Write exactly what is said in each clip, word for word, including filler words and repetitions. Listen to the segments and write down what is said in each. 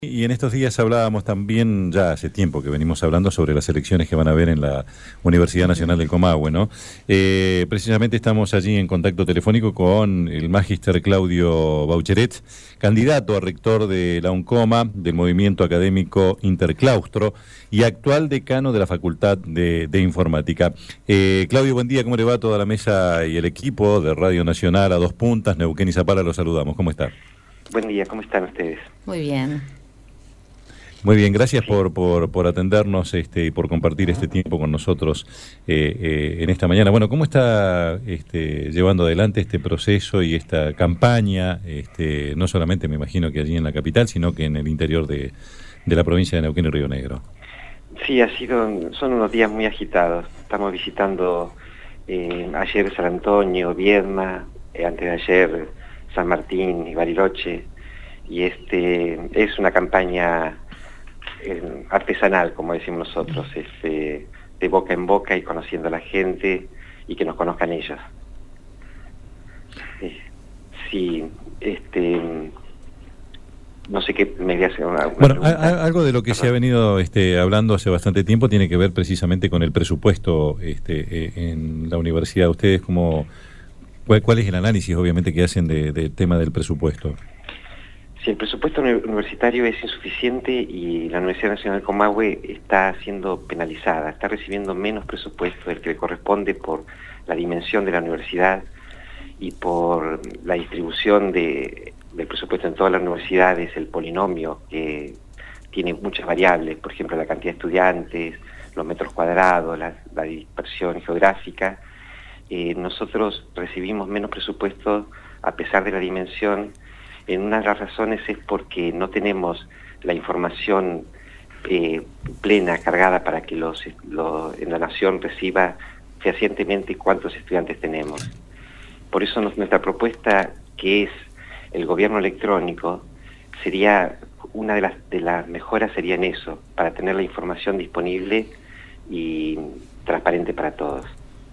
Y en estos días hablábamos también, ya hace tiempo que venimos hablando sobre las elecciones que van a haber en la Universidad Nacional del Comahue, ¿no? Eh, precisamente estamos allí en contacto telefónico con el magíster Claudio Baucheret, candidato a rector de la UNCOMA, del Movimiento Académico Interclaustro y actual decano de la Facultad de, de Informática. Eh, Claudio, buen día, ¿cómo le va a toda la mesa y el equipo de Radio Nacional a dos puntas, Neuquén y Zapala? Los saludamos, ¿cómo está? Buen día, ¿cómo están ustedes? Muy bien. Muy bien, gracias Sí. por, por, por atendernos este, y por compartir este tiempo con nosotros eh, eh, en esta mañana. Bueno, ¿cómo está este, llevando adelante este proceso y esta campaña, este, no solamente me imagino que allí en la capital, sino que en el interior de, de la provincia de Neuquén y Río Negro? Sí, ha sido, son unos días muy agitados. Estamos visitando eh, ayer San Antonio, Viedma, eh, antes de ayer San Martín y Bariloche, y este es una campaña eh, artesanal, como decimos nosotros, este, de boca en boca y conociendo a la gente y que nos conozcan ellos. Eh, sí, este, no sé qué me voy a hacer una, una Bueno, pregunta. a, a, algo de lo que se ha venido este, hablando hace bastante tiempo tiene que ver precisamente con el presupuesto este, eh, en la universidad. ¿Ustedes cómo, cuál, cuál es el análisis, obviamente, que hacen del de tema del presupuesto? Si el presupuesto universitario es insuficiente y la Universidad Nacional del Comahue está siendo penalizada, está recibiendo menos presupuesto del que le corresponde por la dimensión de la universidad y por la distribución de, del presupuesto en todas las universidades, el polinomio que tiene muchas variables, por ejemplo la cantidad de estudiantes, los metros cuadrados, la, la dispersión geográfica. Eh, nosotros recibimos menos presupuesto a pesar de la dimensión. En una de las razones es porque no tenemos la información eh, plena, cargada, para que los, los, en la nación reciba fehacientemente cuántos estudiantes tenemos. Por eso nos, nuestra propuesta, que es el gobierno electrónico, sería una de las, de las mejoras sería en eso, para tener la información disponible y transparente para todos.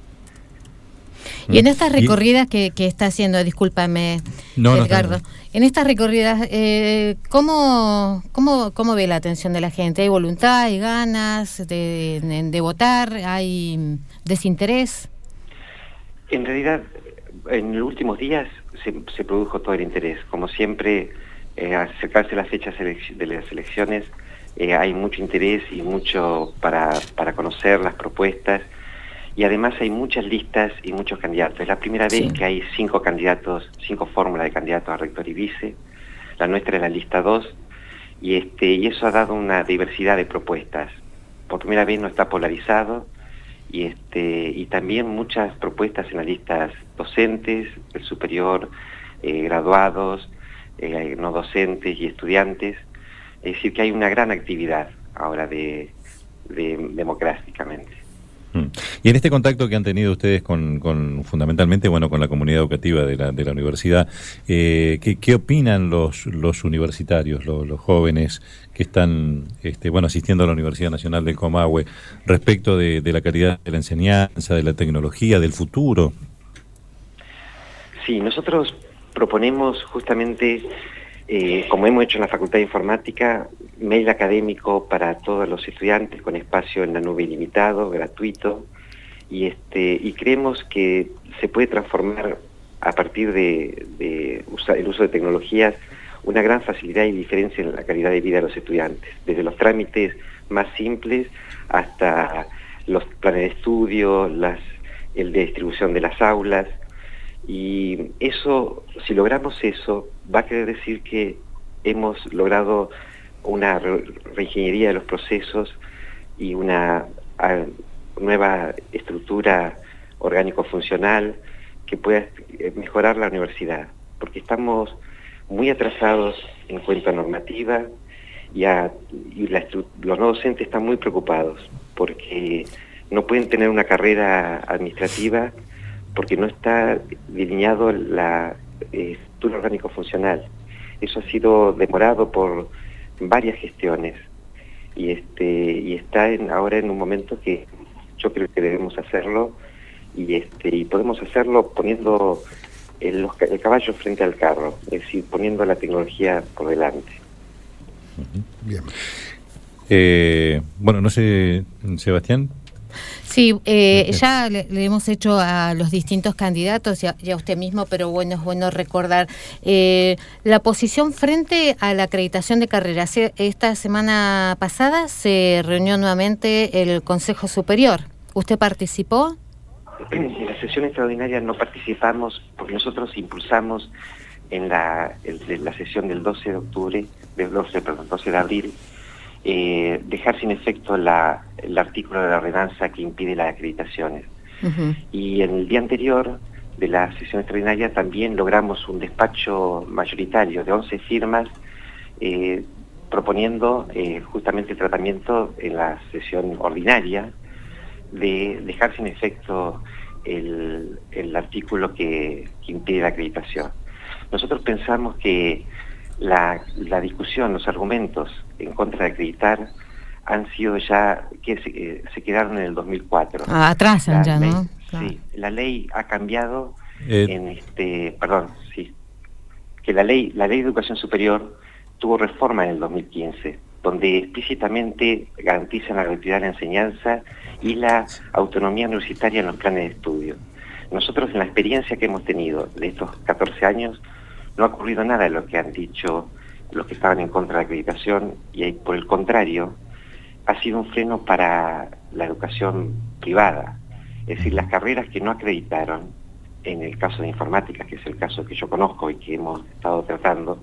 Y en estas recorridas que, que está haciendo, discúlpame, no, Edgardo, no, no. en estas recorridas, eh, ¿cómo, cómo, ¿cómo ve la atención de la gente? ¿Hay voluntad, hay ganas de, de, de votar, hay desinterés? En realidad, en los últimos días se, se produjo todo el interés. Como siempre, eh, al acercarse las fechas de las elecciones, eh, hay mucho interés y mucho para, para conocer las propuestas. Y además hay muchas listas y muchos candidatos. Es la primera vez sí. que hay cinco candidatos, cinco fórmulas de candidatos a rector y vice. La nuestra es la lista dos, y, este, y eso ha dado una diversidad de propuestas. Por primera vez no está polarizado, y, este, y también muchas propuestas en las listas docentes, el superior, eh, graduados, eh, no docentes y estudiantes. Es decir, que hay una gran actividad ahora de, de democráticamente. Y en este contacto que han tenido ustedes con, con fundamentalmente, bueno, con la comunidad educativa de la, de la universidad, eh, ¿qué, qué opinan los, los universitarios, los, los jóvenes que están, este, bueno, asistiendo a la Universidad Nacional del Comahue respecto de, de la calidad de la enseñanza, de la tecnología, del futuro? Sí, nosotros proponemos justamente, eh, como hemos hecho en la Facultad de Informática, mail académico para todos los estudiantes con espacio en la nube ilimitado, gratuito, y este y creemos que se puede transformar a partir de, de usar el uso de tecnologías una gran facilidad y diferencia en la calidad de vida de los estudiantes, desde los trámites más simples hasta los planes de estudio, las, el de distribución de las aulas, y eso, si logramos eso, va a querer decir que hemos logrado una re reingeniería de los procesos y una a, nueva estructura orgánico-funcional que pueda mejorar la universidad, porque estamos muy atrasados en cuanto a normativa y, a, y la los no docentes están muy preocupados porque no pueden tener una carrera administrativa porque no está delineado la eh, estructura orgánico-funcional. Eso ha sido demorado por varias gestiones y este y está en, ahora en un momento que yo creo que debemos hacerlo y este y podemos hacerlo poniendo el, el caballo frente al carro, es decir, poniendo la tecnología por delante. Uh-huh. Bien. Eh, bueno, no sé, Sebastián. Sí, eh, ya le, le hemos hecho a los distintos candidatos y a, y a usted mismo, pero bueno, es bueno recordar eh, la posición frente a la acreditación de carreras. Esta semana pasada se reunió nuevamente el Consejo Superior. ¿Usted participó? En la sesión extraordinaria no participamos porque nosotros impulsamos en la, en la sesión del doce de octubre, del doce, perdón, doce de abril, Eh, dejar sin efecto la, el artículo de la ordenanza que impide las acreditaciones. Uh-huh. Y en el día anterior de la sesión extraordinaria también logramos un despacho mayoritario de once firmas eh, proponiendo eh, justamente el tratamiento en la sesión ordinaria de dejar sin efecto el, el artículo que, que impide la acreditación. Nosotros pensamos que La, la discusión, los argumentos en contra de acreditar han sido ya, que se, eh, se quedaron en el dos mil cuatro. Ah, atrasan ya, ley, ¿no? Claro. Sí, la ley ha cambiado eh. en este, perdón, sí, que la ley, la ley de educación superior tuvo reforma en el dos mil quince, donde explícitamente garantizan la gratuidad de la enseñanza y la autonomía universitaria en los planes de estudio. Nosotros, en la experiencia que hemos tenido de estos catorce años, no ha ocurrido nada de lo que han dicho los que estaban en contra de la acreditación y por el contrario ha sido un freno para la educación privada. Es decir, las carreras que no acreditaron, en el caso de informática, que es el caso que yo conozco y que hemos estado tratando,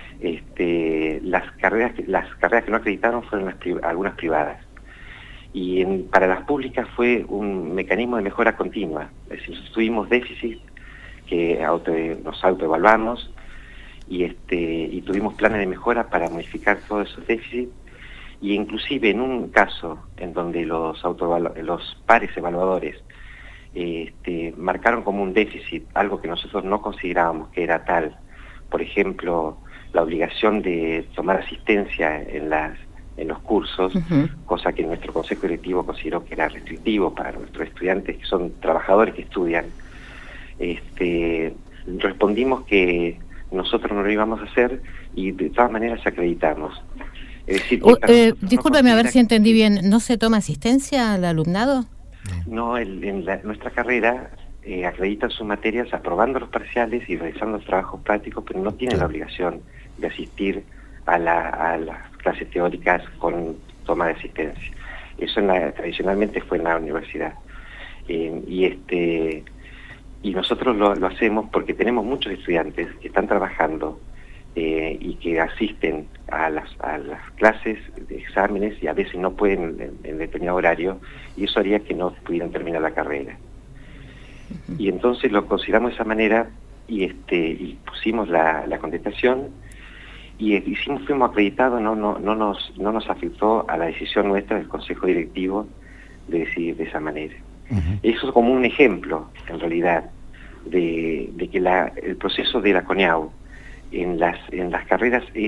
este, las carreras que, las carreras que no acreditaron fueron las, algunas privadas. Y en, para las públicas fue un mecanismo de mejora continua. Es decir, tuvimos déficits que auto, nos autoevaluamos, y este y tuvimos planes de mejora para modificar todos esos déficits, y inclusive en un caso en donde los los pares evaluadores este, marcaron como un déficit algo que nosotros no considerábamos que era tal, por ejemplo la obligación de tomar asistencia en las en los cursos, uh-huh. cosa que nuestro consejo directivo consideró que era restrictivo para nuestros estudiantes que son trabajadores que estudian. Este, respondimos que nosotros no lo íbamos a hacer y de todas maneras acreditamos. Es decir, uh, eh, discúlpeme no a ver si entendí bien, ¿no se toma asistencia al alumnado? No, el, en la, nuestra carrera eh, acreditan sus materias aprobando los parciales y realizando los trabajos prácticos, pero no tienen la obligación de asistir a, la, a las clases teóricas con toma de asistencia. Eso en la, tradicionalmente fue en la universidad. Eh, y este... Y nosotros lo, lo hacemos porque tenemos muchos estudiantes que están trabajando eh, y que asisten a las, a las clases de exámenes y a veces no pueden en, en determinado horario, y eso haría que no pudieran terminar la carrera. Uh-huh. Y entonces lo consideramos de esa manera y este y pusimos la, la contestación y hicimos, fuimos acreditados, no, no, no, nos, no nos afectó a la decisión nuestra del Consejo Directivo de decidir de esa manera. Uh-huh. Eso es como un ejemplo, en realidad, de, de que la, el proceso de la CONEAU en las en las carreras es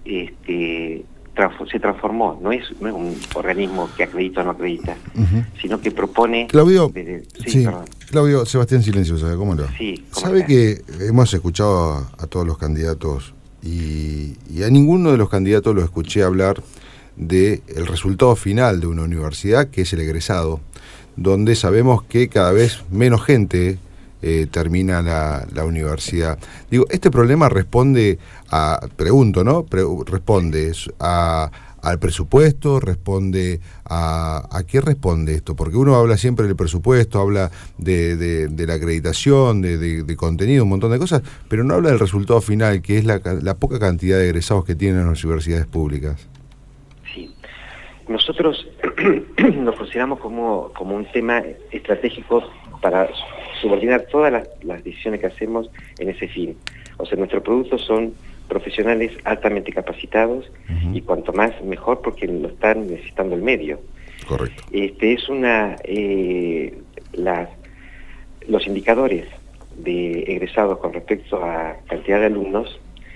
este transfor, se transformó, no es, no es un organismo que acredita o no acredita, uh-huh. sino que propone... Claudio, de, de, sí, sí, Claudio, Sebastián Silencio, ¿sabe cómo lo? Sí, ¿cómo ¿Sabe está? Que hemos escuchado a, a todos los candidatos y, y a ninguno de los candidatos lo escuché hablar de el resultado final de una universidad, que es el egresado, donde sabemos que cada vez menos gente eh, termina la, la universidad. Digo, este problema responde a, pregunto, ¿no? Pre- responde a, al presupuesto, responde a, ¿a qué responde esto? Porque uno habla siempre del presupuesto, habla de, de, de la acreditación, de, de, de contenido, un montón de cosas, pero no habla del resultado final, que es la, la poca cantidad de egresados que tienen las universidades públicas. Sí. Nosotros lo consideramos como, como un tema estratégico para subordinar todas las, las decisiones que hacemos en ese fin. O sea, nuestros productos son profesionales altamente capacitados, uh-huh. y cuanto más mejor porque lo están necesitando el medio. Correcto. Este es una eh, las, los indicadores de egresados con respecto a cantidad de alumnos,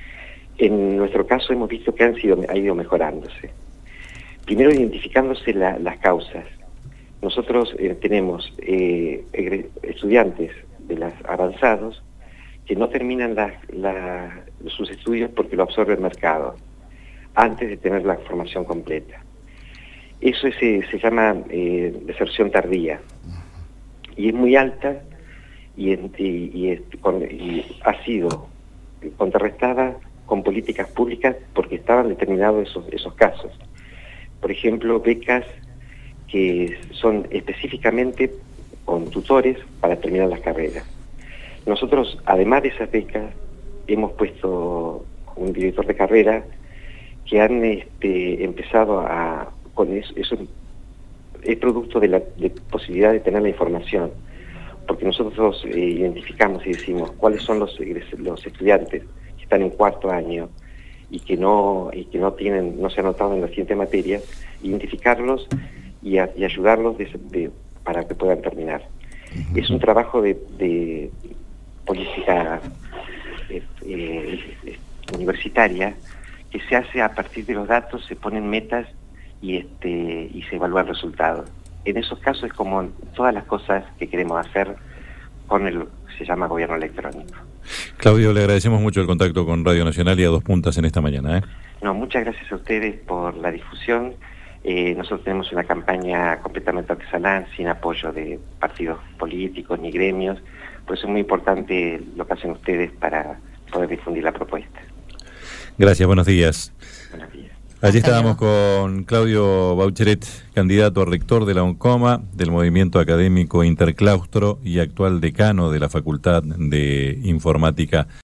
en nuestro caso hemos visto que han sido ha ido mejorándose. Primero identificándose la, las causas. Nosotros eh, tenemos eh, estudiantes de los avanzados que no terminan la, la, sus estudios porque lo absorbe el mercado. antes de tener la formación completa. Eso es, eh, se llama eh, deserción tardía, y es muy alta, y, y, y, es, con, y ha sido contrarrestada con políticas públicas porque estaban determinados esos, esos casos. Por ejemplo, becas que son específicamente con tutores para terminar las carreras. Nosotros, además de esas becas, hemos puesto un director de carrera que han este, empezado a... con eso, eso es producto de la de posibilidad de tener la información, porque nosotros eh, identificamos y decimos cuáles son los, los estudiantes que están en cuarto año y que no y que no tienen no se han anotado en las siguientes materias, identificarlos y, a, y ayudarlos de, de, para que puedan terminar. Uh-huh. Es un trabajo de, de política eh, eh, universitaria que se hace a partir de los datos, se ponen metas y este y se evalúa el resultado. En esos casos es como todas las cosas que queremos hacer con el se llama gobierno electrónico. Claudio, le agradecemos mucho el contacto con Radio Nacional y a Dos Puntas en esta mañana. ¿eh? No, muchas gracias a ustedes por la difusión. Eh, nosotros tenemos una campaña completamente artesanal, sin apoyo de partidos políticos ni gremios, por eso es muy importante lo que hacen ustedes para poder difundir la propuesta. Gracias, buenos días. Buenos días. Allí estábamos con Claudio Baucheret, candidato a rector de la UNCOMA, del Movimiento Académico Interclaustro y actual decano de la Facultad de Informática